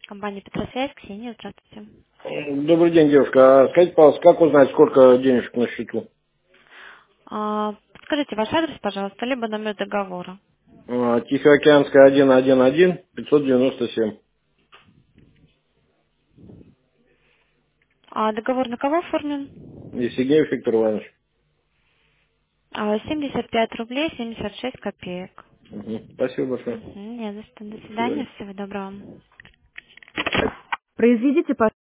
Компания Петросвязь, Ксения, здравствуйте. Добрый день, девушка. А скажите, пожалуйста, как узнать, сколько денежек на счету? Подскажите ваш адрес, пожалуйста, либо номер договора. Тихоокеанская 111 597. Договор на кого оформлен? Евсегнеев Виктор Иванович. 75 рублей 76 копеек. Мгм. Спасибо большое. Не за что. До До свидания. свидания. Всего доброго. Произведите,